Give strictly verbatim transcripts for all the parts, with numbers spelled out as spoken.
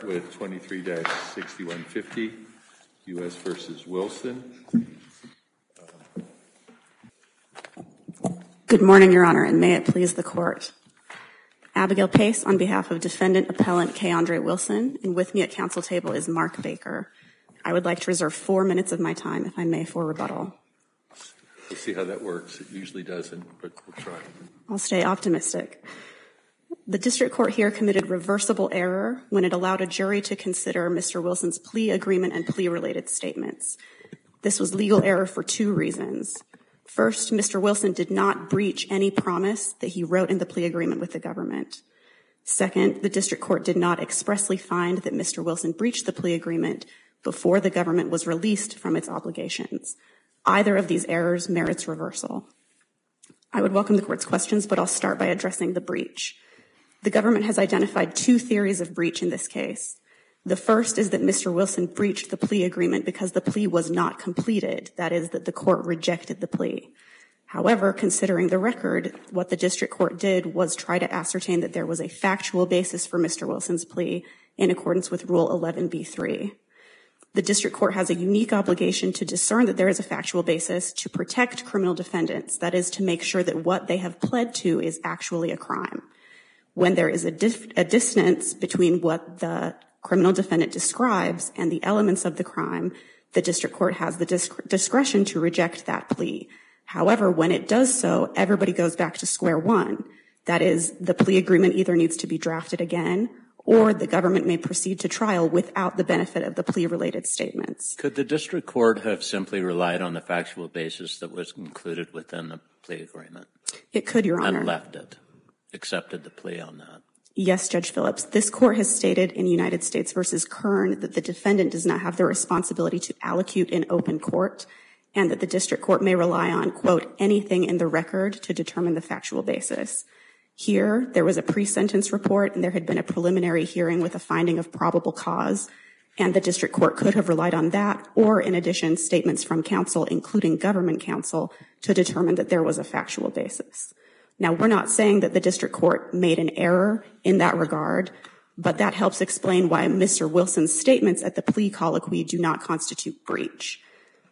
With twenty-three dash sixty-one fifty, U S versus Wilson. Good morning, Your Honor, and may it please the Court. Abigail Pace on behalf of Defendant Appellant Keandre Wilson, and with me at counsel table is Mark Baker. I would like to reserve four minutes of my time, if I may, for rebuttal. We'll see how that works. It usually doesn't, but we'll try. I'll stay optimistic. The district court here committed reversible error when it allowed a jury to consider Mister Wilson's plea agreement and plea-related statements. This was legal error for two reasons. First, Mister Wilson did not breach any promise that he wrote in the plea agreement with the government. Second, the district court did not expressly find that Mister Wilson breached the plea agreement before the government was released from its obligations. Either of these errors merits reversal. I would welcome the court's questions, but I'll start by addressing the breach. The government has identified two theories of breach in this case. The first is that Mister Wilson breached the plea agreement because the plea was not completed, that is, that the court rejected the plea. However, considering the record, what the district court did was try to ascertain that there was a factual basis for Mister Wilson's plea in accordance with Rule eleven B three. The district court has a unique obligation to discern that there is a factual basis to protect criminal defendants, that is, to make sure that what they have pled to is actually a crime. When there is a, dif- a distance between what the criminal defendant describes and the elements of the crime, the district court has the disc- discretion to reject that plea. However, when it does so, everybody goes back to square one. That is, the plea agreement either needs to be drafted again, or the government may proceed to trial without the benefit of the plea-related statements. Could the district court have simply relied on the factual basis that was included within the plea agreement? It could, Your Honor. And left it, accepted the plea on that? Yes, Judge Phillips. This court has stated in United States versus Kern that the defendant does not have the responsibility to allocute in open court, and that the district court may rely on, quote, anything in the record to determine the factual basis. Here, there was a pre-sentence report, and there had been a preliminary hearing with a finding of probable cause, and the district court could have relied on that, or in addition, statements from counsel, including government counsel, to determine that there was a factual basis. Now, we're not saying that the district court made an error in that regard, but that helps explain why Mister Wilson's statements at the plea colloquy do not constitute breach.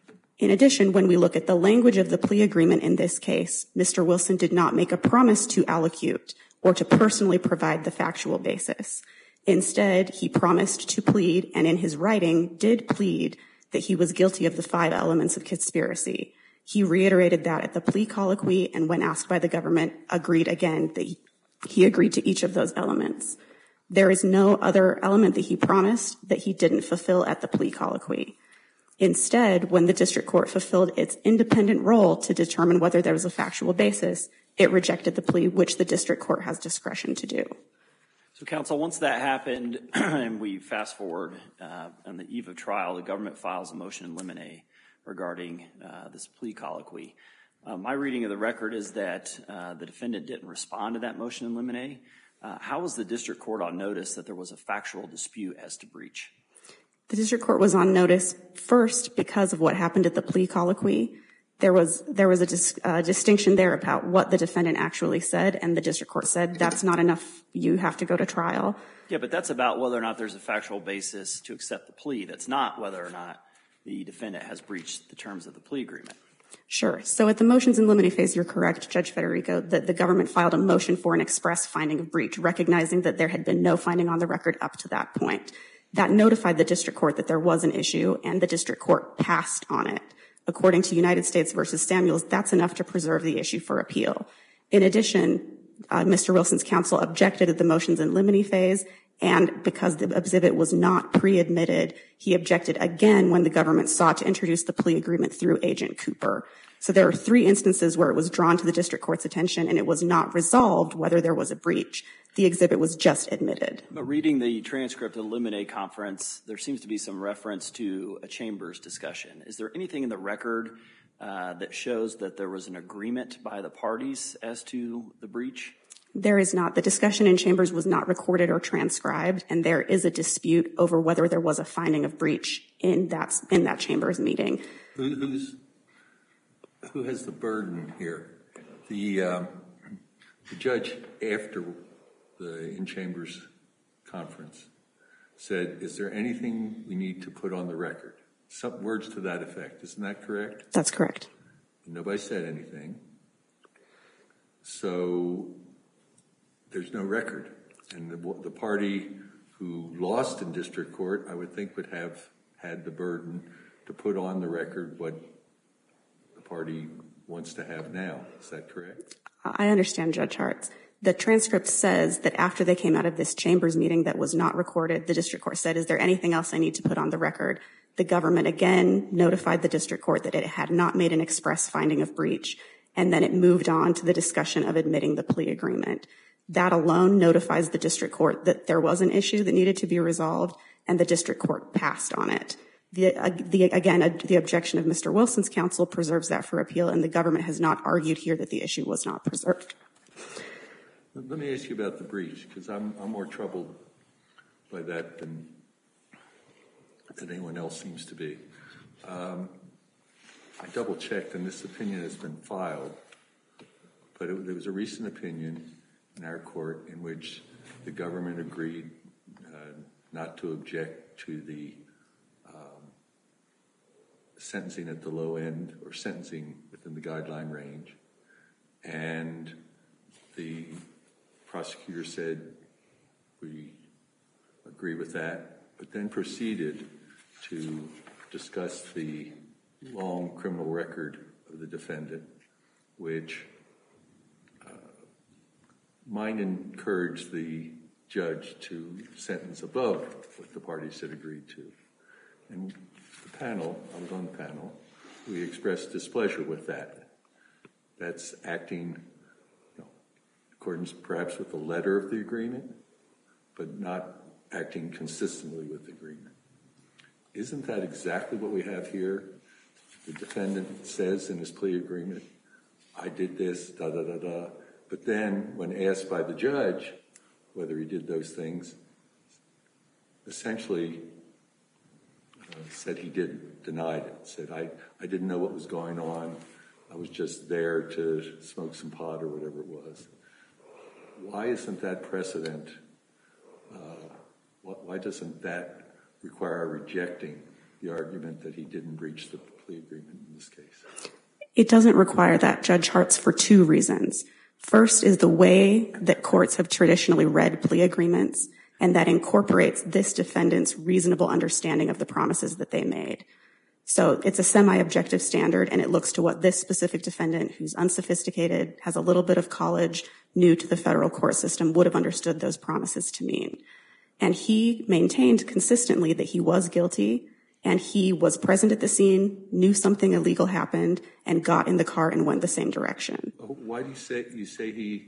In addition, when we look at the language of the plea agreement in this case, Mister Wilson did not make a promise to allocute or to personally provide the factual basis. Instead, he promised to plead, and in his writing did plead, that he was guilty of the five elements of conspiracy. He reiterated that at the plea colloquy, and when asked by the government, agreed again that he agreed to each of those elements. There is no other element that he promised that he didn't fulfill at the plea colloquy. Instead, when the district court fulfilled its independent role to determine whether there was a factual basis, it rejected the plea, which the district court has discretion to do. So, counsel, once that happened, and we fast forward uh, on the eve of trial, the government files a motion in limine regarding uh, this plea colloquy. Uh, my reading of the record is that uh, the defendant didn't respond to that motion in limine. Uh, how was the district court on notice that there was a factual dispute as to breach? The district court was on notice first because of what happened at the plea colloquy. There was there was a dis, uh, distinction there about what the defendant actually said, and the district court said that's not enough. You have to go to trial. Yeah, but that's about whether or not there's a factual basis to accept the plea. That's not whether or not the defendant has breached the terms of the plea agreement. Sure. So at the motions in limine phase, you're correct, Judge Federico, that the government filed a motion for an express finding of breach, recognizing that there had been no finding on the record up to that point. That notified the district court that there was an issue, and the district court passed on it. According to United States versus Samuels, that's enough to preserve the issue for appeal. In addition, uh, Mister Wilson's counsel objected at the motions in limine phase, and because the exhibit was not pre-admitted, he objected again when the government sought to introduce the plea agreement through Agent Cooper. So there are three instances where it was drawn to the district court's attention, and it was not resolved whether there was a breach. The exhibit was just admitted. But reading the transcript of the Limine conference, there seems to be some reference to a chambers discussion. Is there anything in the record uh, that shows that there was an agreement by the parties as to the breach? There is not. The discussion in chambers was not recorded or transcribed, and there is a dispute over whether there was a finding of breach in that in that chambers meeting. Who, who's, who has the burden here? The, um, the judge, after the in-chambers conference, said, is there anything we need to put on the record? Some words to that effect. Isn't that correct? That's correct. Nobody said anything. So there's no record. And the, the party who lost in district court, I would think, would have had the burden to put on the record what the party wants to have now. Is that correct? I understand, Judge Hartz. The transcript says that after they came out of this chambers meeting that was not recorded, the district court said, is there anything else I need to put on the record? The government again notified the district court that it had not made an express finding of breach, and then it moved on to the discussion of admitting the plea agreement. That alone notifies the district court that there was an issue that needed to be resolved, and the district court passed on it. The, uh, the, again, uh, the objection of Mister Wilson's counsel preserves that for appeal, and the government has not argued here that the issue was not preserved. Let me ask you about the breach, because I'm, I'm more troubled by that than, than anyone else seems to be. Um, I double-checked, and this opinion has been filed, but it, there was a recent opinion in our court in which the government agreed uh, not to object to the um, sentencing at the low end or sentencing within the guideline range, and the prosecutor said, we agree with that, but then proceeded to discuss the long criminal record of the defendant, which uh, might encourage the judge to sentence above what the parties had agreed to. And the panel, I was on the panel, we expressed displeasure with that. That's acting accordance perhaps with the letter of the agreement, but not acting consistently with the agreement. Isn't that exactly what we have here? The defendant says in his plea agreement, I did this, da, da, da, da. But then when asked by the judge whether he did those things, essentially uh, said he didn't, denied it, said, I, I didn't know what was going on. I was just there to smoke some pot or whatever it was. Why isn't that precedent, uh, why doesn't that require rejecting the argument that he didn't breach the plea agreement in this case? It doesn't require that, Judge Hartz, for two reasons. First is the way that courts have traditionally read plea agreements, and that incorporates this defendant's reasonable understanding of the promises that they made. So it's a semi-objective standard, and it looks to what this specific defendant, who's unsophisticated, has a little bit of college, new to the federal court system, would have understood those promises to mean. And he maintained consistently that he was guilty, and he was present at the scene, knew something illegal happened, and got in the car and went the same direction. Why do you say, you say he,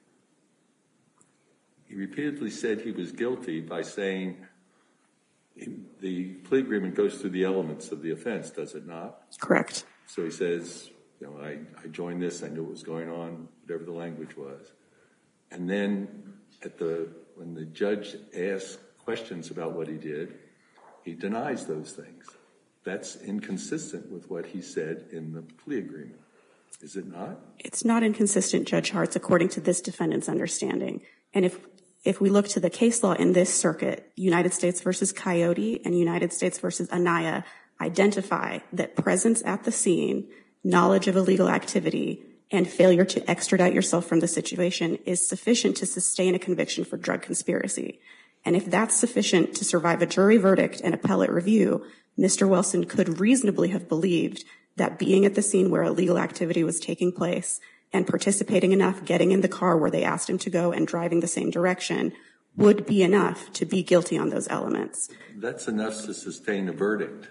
he repeatedly said he was guilty by saying the plea agreement goes through the elements of the offense, does it not? Correct. So he says, you know, I, I joined this, I knew what was going on, whatever the language was. And then at the, when the judge asks questions about what he did, he denies those things. That's inconsistent with what he said in the plea agreement, is it not? It's not inconsistent, Judge Hartz, according to this defendant's understanding. And if If we look to the case law in this circuit, United States versus Coyote and United States versus Anaya identify that presence at the scene, knowledge of illegal activity, and failure to extradite yourself from the situation is sufficient to sustain a conviction for drug conspiracy. And if that's sufficient to survive a jury verdict and appellate review, Mister Wilson could reasonably have believed that being at the scene where illegal activity was taking place and participating enough, getting in the car where they asked him to go and driving the same direction would be enough to be guilty on those elements. That's enough to sustain a verdict.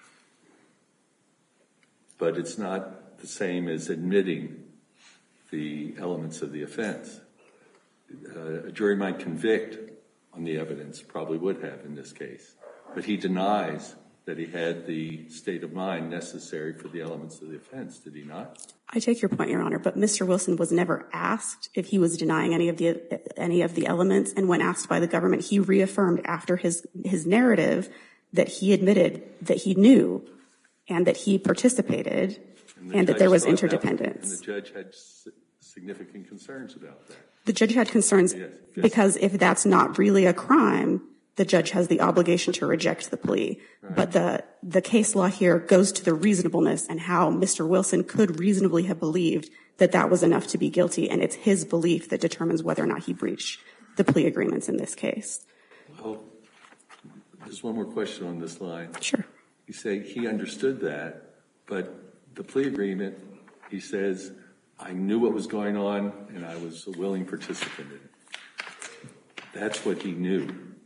But it's not the same as admitting the elements of the offense. Uh, a jury might convict on the evidence, probably would have in this case. But he denies that he had the state of mind necessary for the elements of the offense, did he not? I take your point, Your Honor, but Mister Wilson was never asked if he was denying any of the any of the elements, and when asked by the government, he reaffirmed after his his narrative that he admitted that he knew and that he participated and, and that there was interdependence. And the judge had significant concerns about that. The judge had concerns yes, yes. because if that's not really a crime, the judge has the obligation to reject the plea. Right. But the, the case law here goes to the reasonableness and how Mister Wilson could reasonably have believed that that was enough to be guilty, and it's his belief that determines whether or not he breached the plea agreements in this case. Well, there's one more question on this line. Sure. You say he understood that, but the plea agreement, he says, I knew what was going on and I was a willing participant in it. That's what he knew.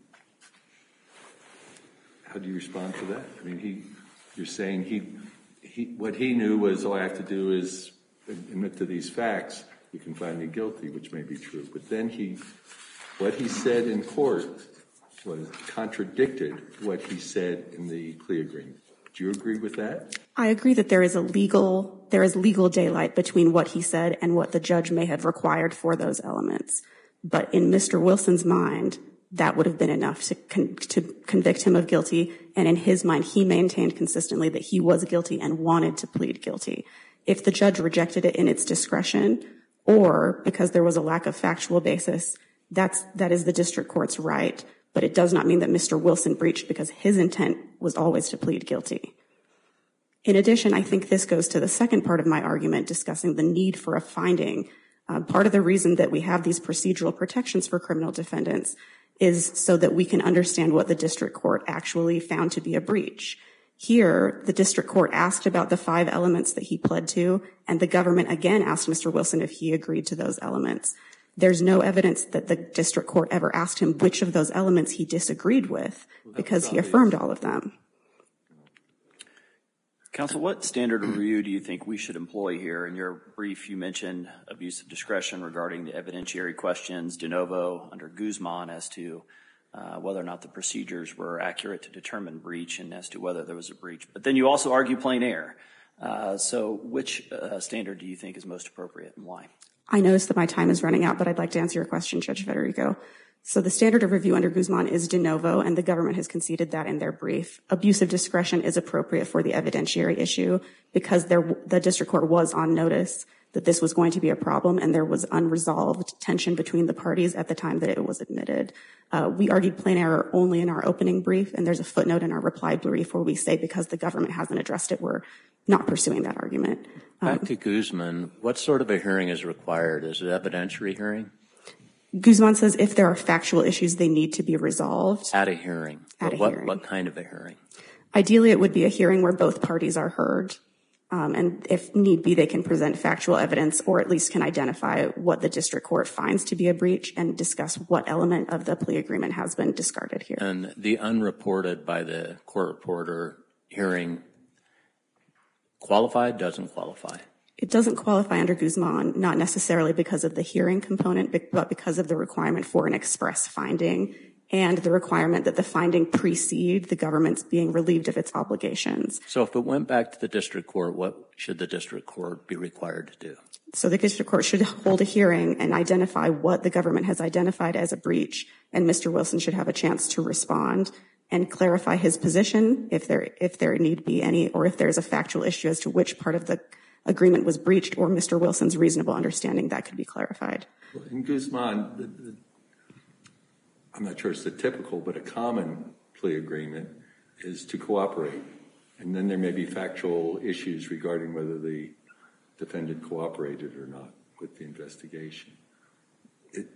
How do you respond to that? I mean, he, you're saying he, he, what he knew was all I have to do is admit to these facts, you can find me guilty, which may be true. But then he, what he said in court was contradicted what he said in the plea agreement. Do you agree with that? I agree that there is a legal, there is legal daylight between what he said and what the judge may have required for those elements. But in Mister Wilson's mind, that would have been enough to, con- to convict him of guilty. And in his mind, he maintained consistently that he was guilty and wanted to plead guilty. If the judge rejected it in its discretion, or because there was a lack of factual basis, that's, that is the district court's right. But it does not mean that Mister Wilson breached, because his intent was always to plead guilty. In addition, I think this goes to the second part of my argument discussing the need for a finding. Uh, part of the reason that we have these procedural protections for criminal defendants is so that we can understand what the district court actually found to be a breach. Here, the district court asked about the five elements that he pled to, and the government again asked Mister Wilson if he agreed to those elements. There's no evidence that the district court ever asked him which of those elements he disagreed with, because he affirmed all of them. Counsel, what standard of review do you think we should employ here? In your brief, you mentioned abuse of discretion regarding the evidentiary questions, de novo under Guzman as to uh, whether or not the procedures were accurate to determine breach and as to whether there was a breach. But then you also argue plain error. Uh, so which uh, standard do you think is most appropriate and why? I notice that my time is running out, but I'd like to answer your question, Judge Federico. So the standard of review under Guzman is de novo, and the government has conceded that in their brief. Abuse of discretion is appropriate for the evidentiary issue because there, the district court was on notice that this was going to be a problem, and there was unresolved tension between the parties at the time that it was admitted. Uh, we argued plain error only in our opening brief, and there's a footnote in our reply brief where we say because the government hasn't addressed it, we're not pursuing that argument. Back um, to Guzman, what sort of a hearing is required? Is it an evidentiary hearing? Guzman says if there are factual issues, they need to be resolved. At a hearing. At but a what, hearing. What kind of a hearing? Ideally, it would be a hearing where both parties are heard. Um, and if need be, they can present factual evidence or at least can identify what the district court finds to be a breach and discuss what element of the plea agreement has been discarded here. And the unreported by the court reporter hearing qualified, doesn't qualify? It doesn't qualify under Guzman, not necessarily because of the hearing component, but because of the requirement for an express finding and the requirement that the finding precede the government's being relieved of its obligations. So if it went back to the district court, what should the district court be required to do? So the district court should hold a hearing and identify what the government has identified as a breach, and Mister Wilson should have a chance to respond and clarify his position if there, if there need be any, or if there's a factual issue as to which part of the agreement was breached or Mister Wilson's reasonable understanding, that could be clarified. In Guzman, the, the, I'm not sure it's the typical, but a common plea agreement is to cooperate. And then there may be factual issues regarding whether the defendant cooperated or not with the investigation. It,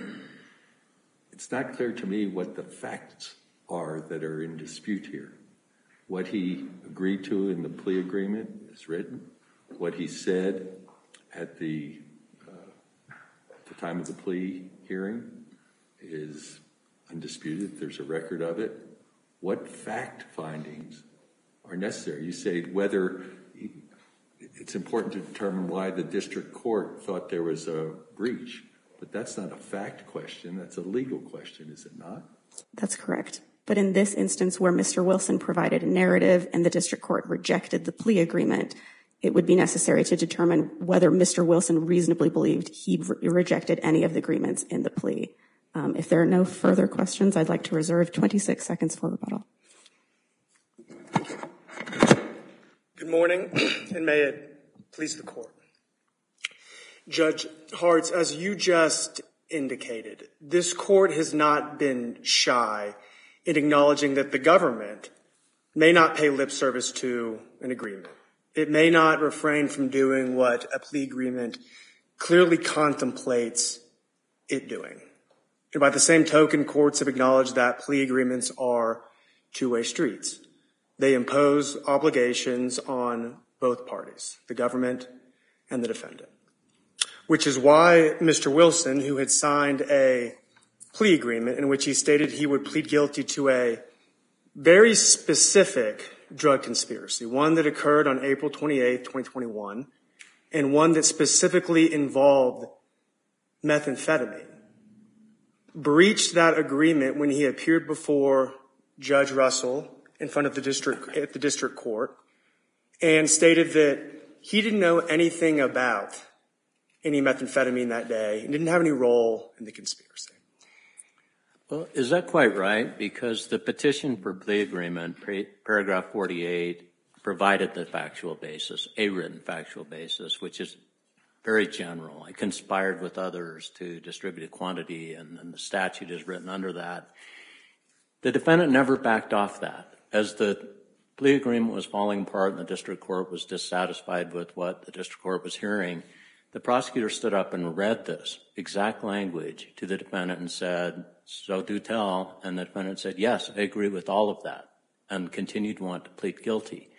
it's not clear to me what the facts are that are in dispute here. What he agreed to in the plea agreement is written. What he said at the, uh, at the time of the plea hearing is undisputed. There's a record of it. What fact findings are necessary? You say whether he, it's important to determine why the district court thought there was a breach, but that's not a fact question. That's a legal question, is it not? That's correct. But in this instance where Mister Wilson provided a narrative and the district court rejected the plea agreement, it would be necessary to determine whether Mister Wilson reasonably believed he re- rejected any of the agreements in the plea. Um, if there are no further questions, I'd like to reserve twenty-six seconds for rebuttal. Good morning, and may it please the court. Judge Hartz, as you just indicated, this court has not been shy in acknowledging that the government may not pay lip service to an agreement. It may not refrain from doing what a plea agreement clearly contemplates it doing. And by the same token, courts have acknowledged that plea agreements are two-way streets. They impose obligations on both parties, the government and the defendant, which is why Mister Wilson, who had signed a plea agreement in which he stated he would plead guilty to a very specific drug conspiracy, one that occurred on April twenty-eighth, twenty twenty-one, and one that specifically involved methamphetamine, breached that agreement when he appeared before Judge Russell in front of the district, at the district court, and stated that he didn't know anything about any methamphetamine that day and didn't have any role in the conspiracy. Well, is that quite right? Because the petition for plea agreement, paragraph forty-eight, provided the factual basis, a written factual basis, which is very general. I conspired with others to distribute a quantity, and then the statute is written under that. The defendant never backed off that. As the plea agreement was falling apart and the district court was dissatisfied with what the district court was hearing, the prosecutor stood up and read this exact language to the defendant and said, "So do tell," and the defendant said, "Yes, I agree with all of that," and continued to want to plead guilty.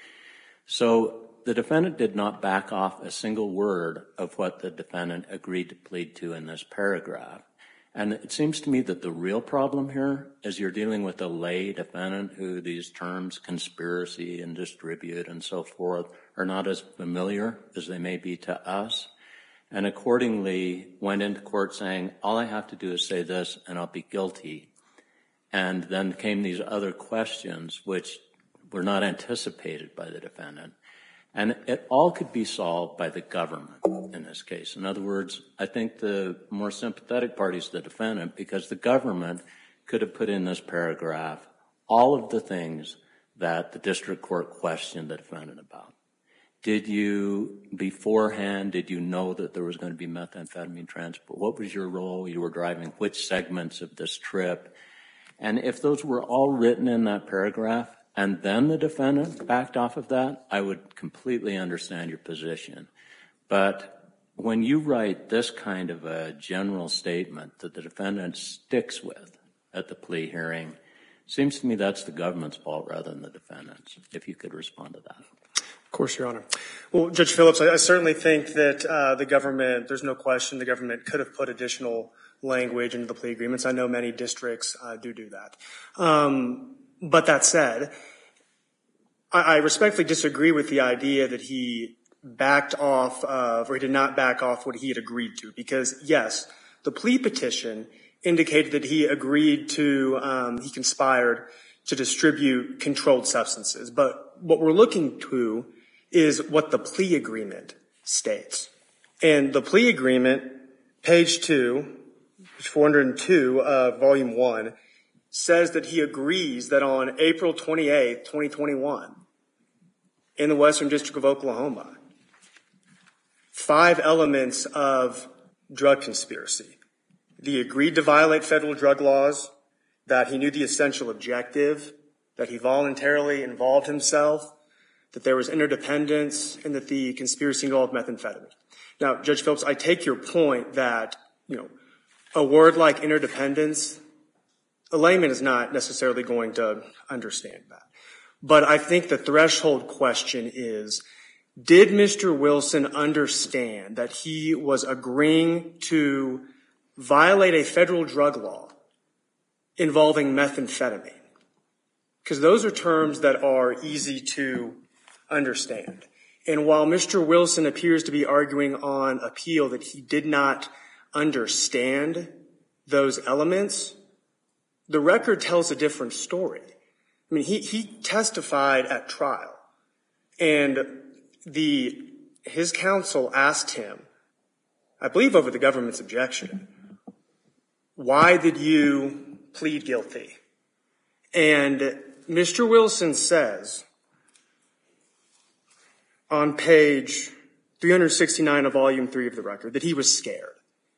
So the defendant did not back off a single word of what the defendant agreed to plead to in this paragraph. And it seems to me that the real problem here is you're dealing with a lay defendant who these terms, conspiracy and distribute and so forth, are not as familiar as they may be to us, and accordingly went into court saying, all I have to do is say this and I'll be guilty. And then came these other questions which were not anticipated by the defendant. And it all could be solved by the government in this case. In other words, I think the more sympathetic party is the defendant, because the government could have put in this paragraph all of the things that the district court questioned the defendant about. Did you, beforehand, did you know that there was going to be methamphetamine transport? What was your role? You were driving which segments of this trip? And if those were all written in that paragraph, and then the defendant backed off of that, I would completely understand your position. But when you write this kind of a general statement that the defendant sticks with at the plea hearing, it seems to me that's the government's fault rather than the defendant's, if you could respond to that. Of course, Your Honor. Well, Judge Phillips, I, I certainly think that uh, the government, there's no question the government could have put additional language into the plea agreements. I know many districts uh, do do that. Um, but that said, I, I respectfully disagree with the idea that he backed off of, or he did not back off what he had agreed to. Because, yes, the plea petition indicated that he agreed to, um, he conspired to distribute controlled substances. But what we're looking to is what the plea agreement states. And the plea agreement, page two, page four hundred two of volume one, says that he agrees that on April twenty-eighth, twenty twenty-one, in the Western District of Oklahoma, five elements of drug conspiracy. He agreed to violate federal drug laws, that he knew the essential objective, that he voluntarily involved himself, that there was interdependence, and that the conspiracy involved methamphetamine. Now, Judge Phillips, I take your point that, you know, a word like interdependence, a layman is not necessarily going to understand that. But I think the threshold question is, did Mister Wilson understand that he was agreeing to violate a federal drug law involving methamphetamine? Because those are terms that are easy to understand. And while Mister Wilson appears to be arguing on appeal that he did not understand those elements, the record tells a different story. I mean, he, he testified at trial, and the his counsel asked him, I believe over the government's objection, why did you plead guilty? And Mister Wilson says on page three hundred sixty-nine of volume three of the record that he was scared.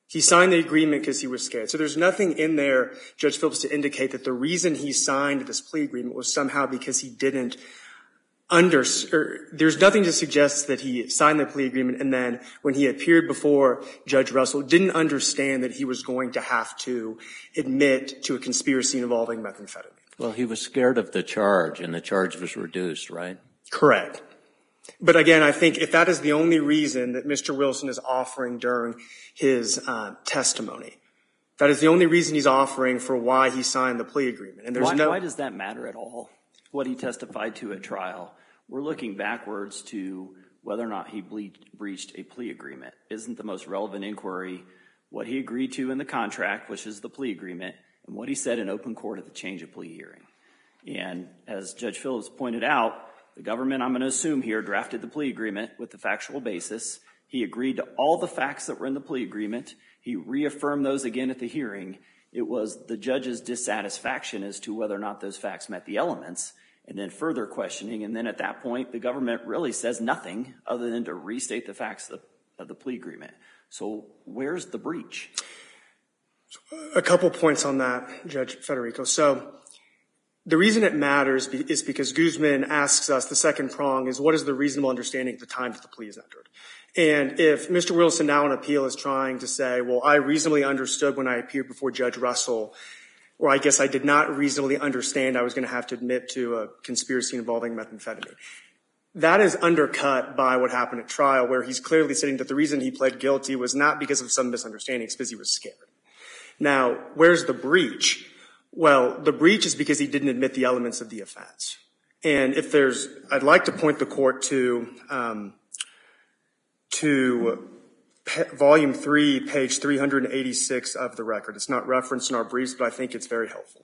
He signed the agreement because he was scared. So there's nothing in there, Judge Phillips, to indicate that the reason he signed this plea agreement was somehow because he didn't under, or there's nothing to suggest that he signed the plea agreement and then when he appeared before Judge Russell didn't understand that he was going to have to admit to a conspiracy involving methamphetamine. Well, he was scared of the charge, and the charge was reduced, right? Correct. But again, I think if that is the only reason that Mister Wilson is offering during his uh, testimony, that is the only reason he's offering for why he signed the plea agreement. And there's why, no. Why does that matter at all? What he testified to at trial. We're looking backwards to whether or not he ble- breached a plea agreement. Isn't the most relevant inquiry what he agreed to in the contract, which is the plea agreement, and what he said in open court at the change of plea hearing? And as Judge Phillips pointed out, the government, I'm going to assume here, drafted the plea agreement with the factual basis. He agreed to all the facts that were in the plea agreement. He reaffirmed those again at the hearing. It was the judge's dissatisfaction as to whether or not those facts met the elements, and then further questioning. And then at that point, the government really says nothing other than to restate the facts of the, of the plea agreement. So where's the breach? A couple points on that, Judge Federico. So the reason it matters is because Guzman asks us, the second prong is, what is the reasonable understanding at the time that the plea is entered? And if Mister Wilson now on appeal is trying to say, well, I reasonably understood when I appeared before Judge Russell, or I guess I did not reasonably understand I was going to have to admit to a conspiracy involving methamphetamine. That is undercut by what happened at trial, where he's clearly stating that the reason he pled guilty was not because of some misunderstanding, it's because he was scared. Now, where's the breach? Well, the breach is because he didn't admit the elements of the offense. And if there's, I'd like to point the court to, um, to volume three, page three hundred eighty-six of the record. It's not referenced in our briefs, but I think it's very helpful.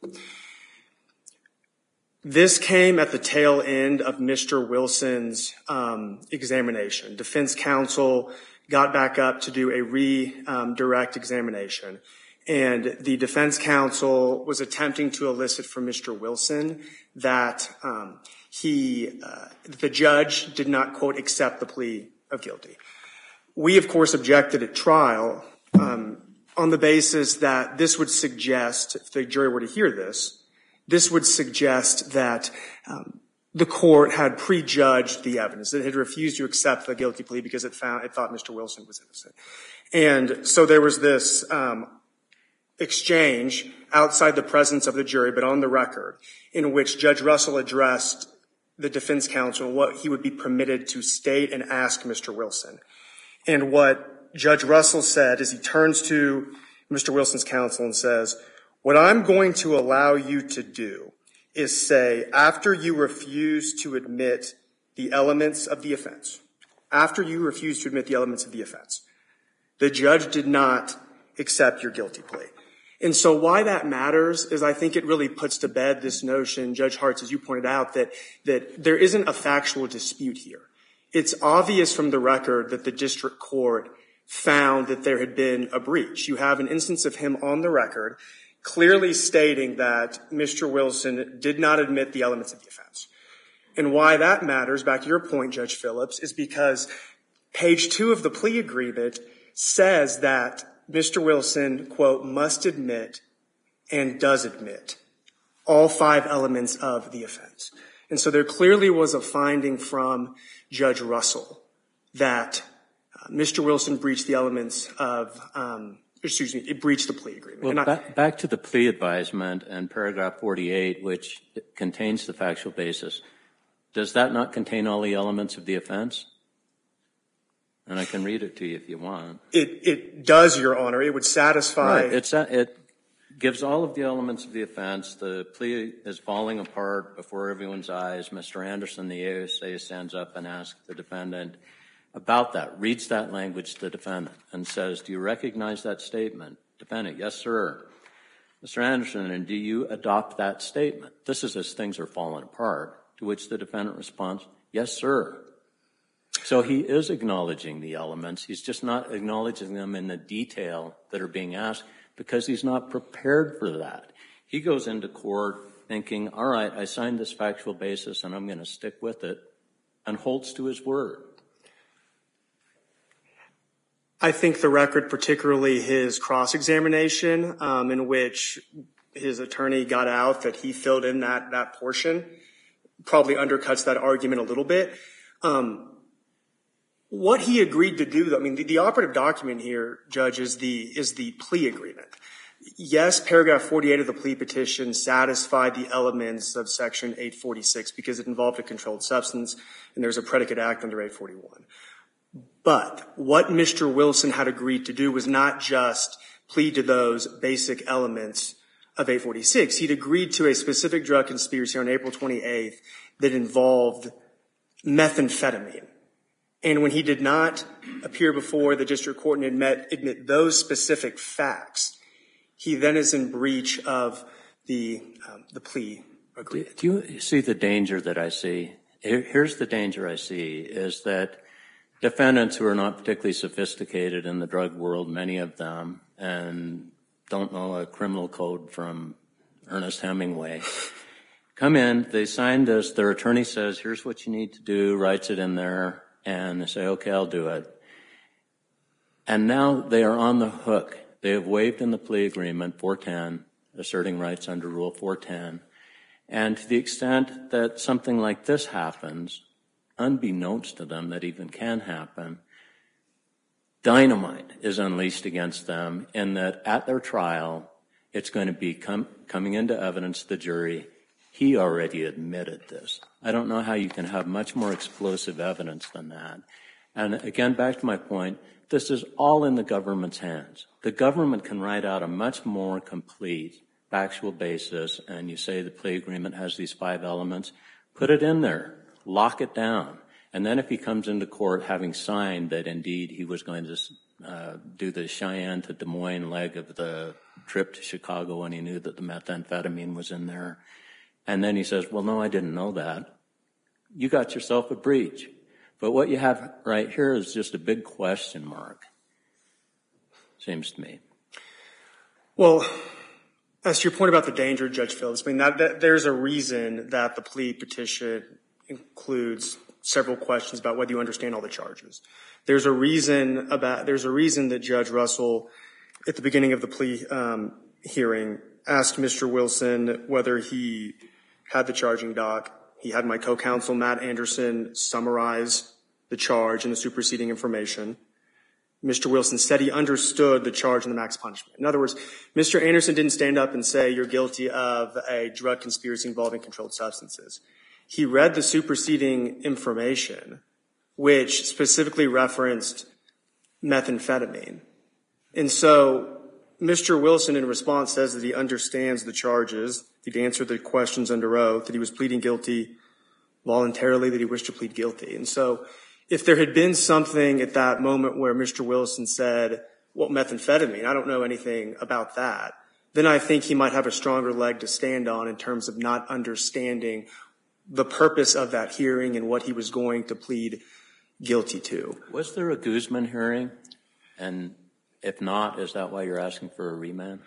This came at the tail end of Mister Wilson's um, examination. Defense counsel got back up to do a redirect um, examination. And the defense counsel was attempting to elicit from Mister Wilson that um, he, uh, the judge did not, quote, accept the plea of guilty. We, of course, objected at trial um, on the basis that this would suggest, if the jury were to hear this, this would suggest that um, the court had prejudged the evidence. It had refused to accept the guilty plea because it found it thought Mister Wilson was innocent. And so there was this um, exchange outside the presence of the jury, but on the record, in which Judge Russell addressed the defense counsel what he would be permitted to state and ask Mister Wilson. And what Judge Russell said is he turns to Mister Wilson's counsel and says, what I'm going to allow you to do is say, after you refuse to admit the elements of the offense, after you refuse to admit the elements of the offense, the judge did not accept your guilty plea. And so why that matters is I think it really puts to bed this notion, Judge Hartz, as you pointed out, that, that there isn't a factual dispute here. It's obvious from the record that the district court found that there had been a breach. You have an instance of him on the record clearly stating that Mister Wilson did not admit the elements of the offense. And why that matters, back to your point, Judge Phillips, is because page two of the plea agreement says that Mister Wilson, quote, must admit and does admit all five elements of the offense. And so there clearly was a finding from Judge Russell that uh, Mister Wilson breached the elements of, um, excuse me, it breached the plea agreement. Well, and I, back, back to the plea advisement and paragraph forty-eight, which contains the factual basis. Does that not contain all the elements of the offense? And I can read it to you if you want. It, it does, Your Honor. It would satisfy. Right. It's a, it gives all of the elements of the offense. The plea is falling apart before everyone's eyes. Mister Anderson, the A S A, stands up and asks the defendant about that, reads that language to the defendant and says, do you recognize that statement? Defendant, yes, sir. Mister Anderson, and do you adopt that statement? This is as things are falling apart, to which the defendant responds, yes, sir. So he is acknowledging the elements. He's just not acknowledging them in the detail that are being asked because he's not prepared for that. He goes into court thinking, all right, I signed this factual basis and I'm going to stick with it, and holds to his word. I think the record, particularly his cross-examination, um, in which his attorney got out that he filled in that, that portion, probably undercuts that argument a little bit. Um, what he agreed to do, though, I mean, the, the operative document here, Judge, is the, is the plea agreement. Yes, paragraph forty-eight of the plea petition satisfied the elements of section eight forty-six because it involved a controlled substance, and there's a predicate act under eight forty-one. But what Mister Wilson had agreed to do was not just plead to those basic elements of eight forty-six. He'd agreed to a specific drug conspiracy on April twenty-eighth that involved methamphetamine. And when he did not appear before the district court and admit, admit those specific facts, he then is in breach of the, um, the plea agreement. Do you see the danger that I see? Here's the danger I see, is that defendants who are not particularly sophisticated in the drug world, many of them, and don't know a criminal code from Ernest Hemingway, come in, they sign this, their attorney says, here's what you need to do, writes it in there, and they say, okay, I'll do it. And now they are on the hook. They have waived in the plea agreement four ten, asserting rights under Rule four ten. And to the extent that something like this happens, unbeknownst to them that even can happen, dynamite is unleashed against them in that at their trial, it's going to be com- coming into evidence to the jury, he already admitted this. I don't know how you can have much more explosive evidence than that. And again, back to my point, this is all in the government's hands. The government can write out a much more complete factual basis, and you say the plea agreement has these five elements, put it in there, lock it down. And then if he comes into court having signed that indeed he was going to uh, do the Cheyenne to Des Moines leg of the trip to Chicago when he knew that the methamphetamine was in there, and then he says, well, no, I didn't know that, you got yourself a breach. But what you have right here is just a big question mark, seems to me. Well, as to your point about the danger, Judge Phillips, I mean, that, that, there's a reason that the plea petition includes several questions about whether you understand all the charges. There's a reason about, there's a reason that Judge Russell, at the beginning of the plea um, hearing, asked Mister Wilson whether he had the charging doc. He had my co-counsel, Matt Anderson, summarize the charge and the superseding information. Mister Wilson said he understood the charge and the max punishment. In other words, Mister Anderson didn't stand up and say you're guilty of a drug conspiracy involving controlled substances. He read the superseding information, which specifically referenced methamphetamine. And so Mister Wilson, in response, says that he understands the charges, he'd answered the questions under oath, that he was pleading guilty voluntarily, that he wished to plead guilty. And so if there had been something at that moment where Mister Wilson said, well, methamphetamine, I don't know anything about that, then I think he might have a stronger leg to stand on in terms of not understanding the purpose of that hearing and what he was going to plead guilty to. Was there a Guzman hearing? And if not, is that why you're asking for a remand?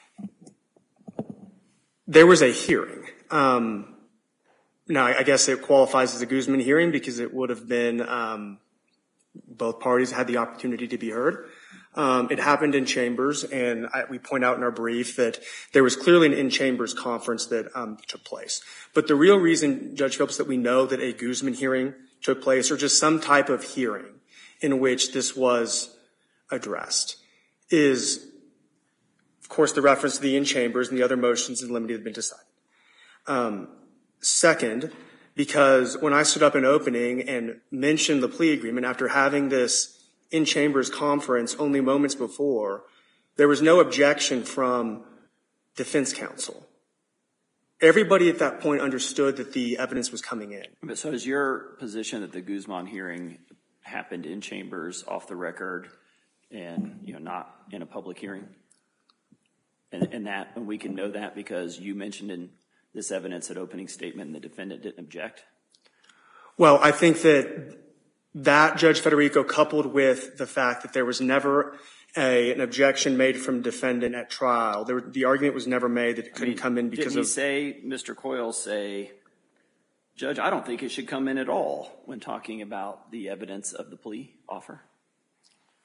There was a hearing. Um, now, I guess it qualifies as a Guzman hearing because it would have been um, both parties had the opportunity to be heard. Um, it happened in chambers, and I, we point out in our brief that there was clearly an in-chambers conference that um, took place. But the real reason, Judge Phillips, that we know that a Guzman hearing took place, or just some type of hearing in which this was addressed, is, of course, the reference to the in-chambers and the other motions in limine have been decided. Um, second, because when I stood up in opening and mentioned the plea agreement after having this in-chambers conference only moments before, there was no objection from defense counsel. Everybody at that point understood that the evidence was coming in. But so is your position that the Guzman hearing happened in chambers, off the record, and you know not in a public hearing? And, and that and we can know that because you mentioned in this evidence at opening statement and the defendant didn't object? Well, I think that that, Judge Federico, coupled with the fact that there was never a, an objection made from defendant at trial, there, the argument was never made that it couldn't I mean, come in because didn't of... Didn't he say, Mister Coyle say, Judge, I don't think it should come in at all when talking about the evidence of the plea offer?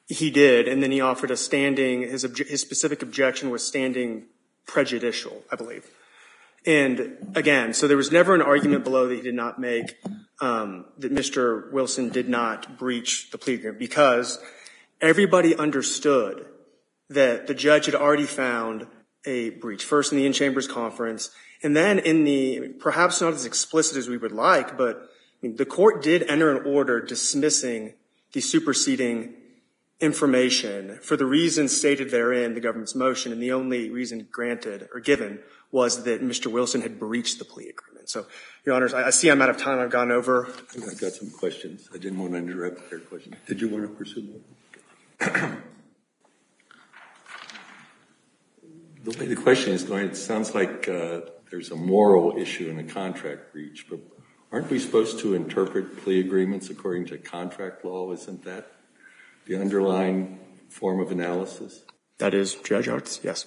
He did, and then he offered a standing, his, obje his specific objection was standing prejudicial, I believe. And again, so there was never an argument below that he did not make, um, that Mister Wilson did not breach the plea agreement, because everybody understood that the judge had already found a breach, first in the in-chambers conference, and then in the, perhaps not as explicit as we would like, but I mean, the court did enter an order dismissing the superseding information for the reasons stated therein, the government's motion, and the only reason granted or given was that Mister Wilson had breached the plea agreement. So, Your Honors, I, I see I'm out of time. I've gone over. I've got some questions. I didn't want to interrupt their question. Did you want to pursue more? The way the question is going, it sounds like uh, there's a moral issue in a contract breach, but aren't we supposed to interpret plea agreements according to contract law? Isn't that the underlying form of analysis? That is Judge Arts, yes.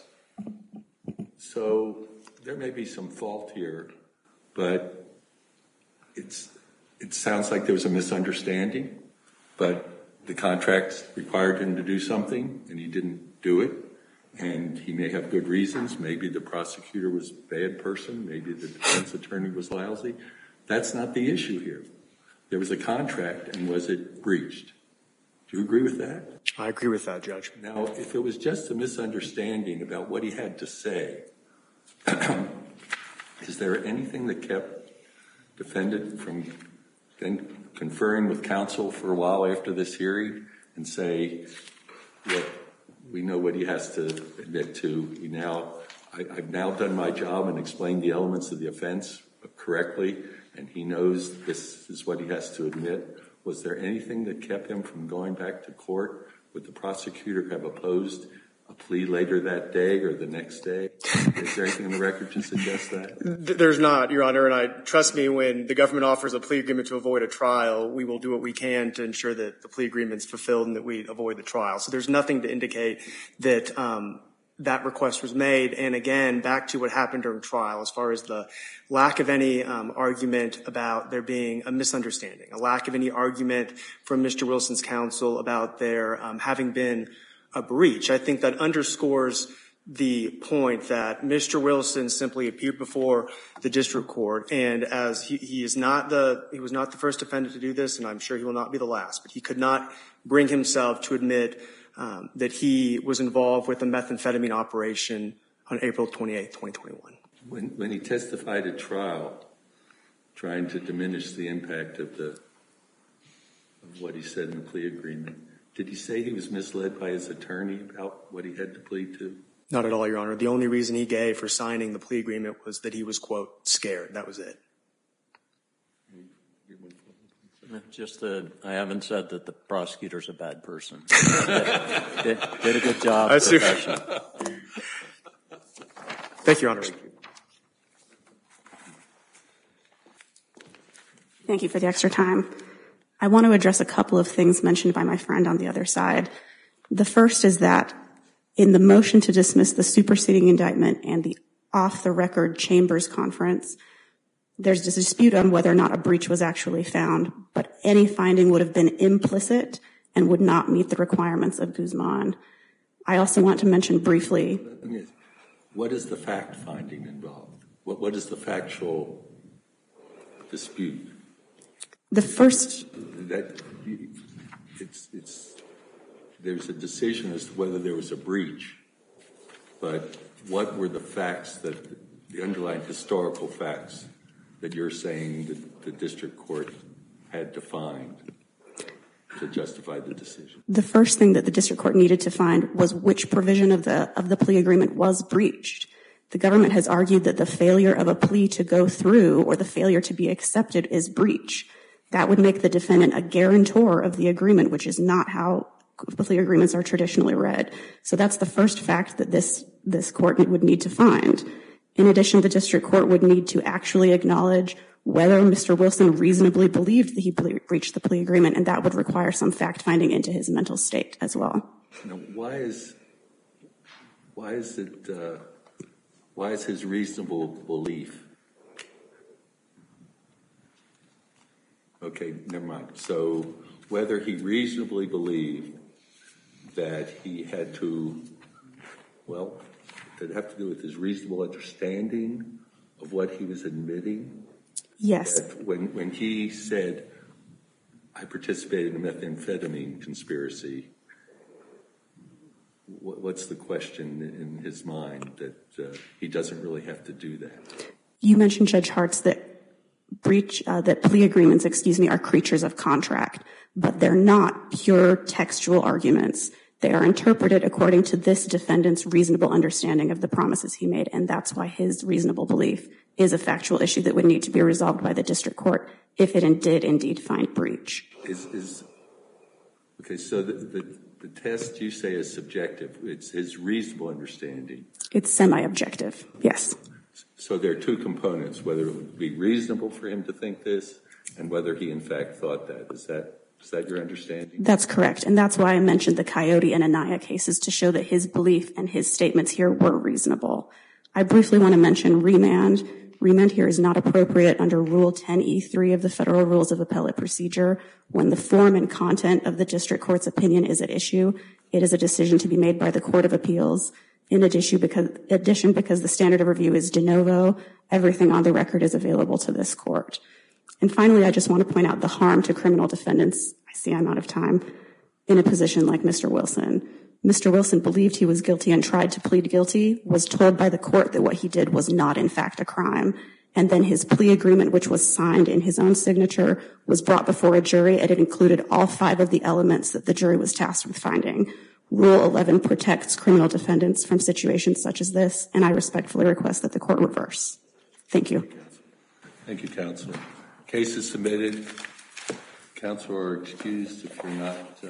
So there may be some fault here, but it's, it sounds like there was a misunderstanding, but the contract required him to do something, and he didn't do it. And he may have good reasons. Maybe the prosecutor was a bad person. Maybe the defense attorney was lousy. That's not the issue here. There was a contract, and was it breached? Do you agree with that? I agree with that, Judge. Now, if it was just a misunderstanding about what he had to say, is there anything that kept defendant from then conferring with counsel for a while after this hearing and say, look, we know what he has to admit to. We now, I, I've now done my job and explained the elements of the offense correctly, and he knows this is what he has to admit. Was there anything that kept him from going back to court? Would the prosecutor have opposed a plea later that day or the next day? Is there anything in the record to suggest that? There's not, Your Honor, and I trust me, when the government offers a plea agreement to avoid a trial, we will do what we can to ensure that the plea agreement's fulfilled and that we avoid the trial. So there's nothing to indicate that um, that request was made. And again, back to what happened during trial, as far as the lack of any um, argument about there being a misunderstanding, a lack of any argument from Mister Wilson's counsel about there um, having been a breach. I think that underscores the point that Mister Wilson simply appeared before the district court, and as he, he is not the, he was not the first defendant to do this, and I'm sure he will not be the last, but he could not bring himself to admit um, that he was involved with a methamphetamine operation on April twenty-eighth, twenty twenty-one. When, when he testified at trial, trying to diminish the impact of the of what he said in the plea agreement, did he say he was misled by his attorney about what he had to plead to? Not at all, Your Honor. The only reason he gave for signing the plea agreement was that he was, quote, scared. That was it. Just that I haven't said that the prosecutor's a bad person. did, did a good job. I see. Thank you, Your Honor. Thank you. Thank you for the extra time. I want to address a couple of things mentioned by my friend on the other side. The first is that in the motion to dismiss the superseding indictment and the off-the-record chambers conference, there's a dispute on whether or not a breach was actually found, but any finding would have been implicit and would not meet the requirements of Guzman. I also want to mention briefly. What is the fact finding involved? What, what is the factual dispute? The first. That it's, it's, there's a decision as to whether there was a breach, but what were the facts that, the underlying historical facts that you're saying that the district court had defined to justify the decision? The first thing that the district court needed to find was which provision of the, of the plea agreement was breached. The government has argued that the failure of a plea to go through or the failure to be accepted is breach. That would make the defendant a guarantor of the agreement, which is not how plea agreements are traditionally read. So that's the first fact that this, this court would need to find. In addition, the district court would need to actually acknowledge whether Mister Wilson reasonably believed that he breached the plea agreement, and that would require some fact-finding into his mental state as well. Now, why is, why is it, uh, why is his reasonable belief? Okay, never mind. So whether he reasonably believed that he had to, well, did it have to do with his reasonable understanding of what he was admitting? Yes. That when, when he said, I participated in a methamphetamine conspiracy, what's the question in his mind that uh, he doesn't really have to do that? You mentioned, Judge Hartz, that breach, uh, that plea agreements, excuse me, are creatures of contract, but they're not pure textual arguments. They are interpreted according to this defendant's reasonable understanding of the promises he made, and that's why his reasonable belief is a factual issue that would need to be resolved by the district court if it did indeed find breach. Is, is okay, so the, the, the test you say is subjective. It's his reasonable understanding. It's semi-objective, yes. So there are two components, whether it would be reasonable for him to think this and whether he in fact thought that. Is that, is that your understanding? That's correct, and that's why I mentioned the Coyote and Anaya cases to show that his belief and his statements here were reasonable. I briefly want to mention remand. Remand here is not appropriate under Rule ten E three of the Federal Rules of Appellate Procedure. When the form and content of the district court's opinion is at issue, it is a decision to be made by the Court of Appeals. In addition, because, addition, because the standard of review is de novo, everything on the record is available to this court. And finally, I just want to point out the harm to criminal defendants, I see I'm out of time, in a position like Mister Wilson. Mister Wilson believed he was guilty and tried to plead guilty, was told by the court that what he did was not in fact a crime, and then his plea agreement, which was signed in his own signature, was brought before a jury, and it included all five of the elements that the jury was tasked with finding. Rule eleven protects criminal defendants from situations such as this, and I respectfully request that the court reverse. Thank you. Thank you, Counselor. Case is submitted. Counselor are excused if you're not. Uh